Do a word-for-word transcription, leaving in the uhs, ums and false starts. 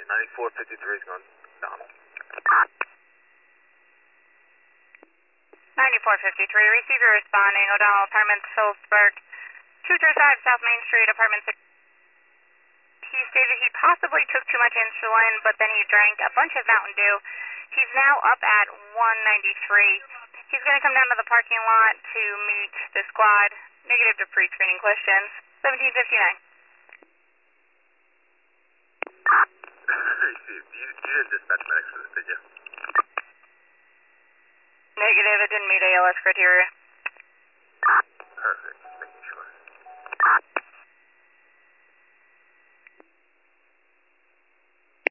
ninety-four fifty-three is going down. ninety-four fifty-three, receiver responding, O'Donnell Apartments, Phillipsburg, two three five South Main Street, Apartment six. He stated he possibly took too much insulin, but then he drank a bunch of Mountain Dew. He's now up at one ninety-three. He's going to come down to the parking lot to meet the squad. Negative to pre-screening questions. seventeen fifty-nine. you, you didn't dispatch medics for this, did you? Negative, it didn't meet A L S criteria.